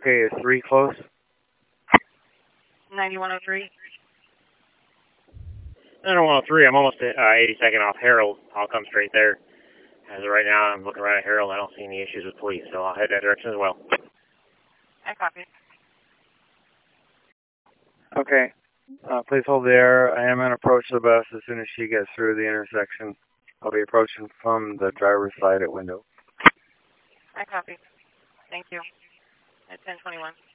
Okay, is 3 close? 9103. 9103, I'm almost at 82nd off Harold. I'll come straight there. As of right now, I'm looking right at Harold. I don't see any issues with police, so I'll head that direction as well. I copy. Okay. Please hold there. I am going to approach the bus as soon as she gets through the intersection. I'll be approaching from the driver's side at window. I copy. Thank you. At 1021.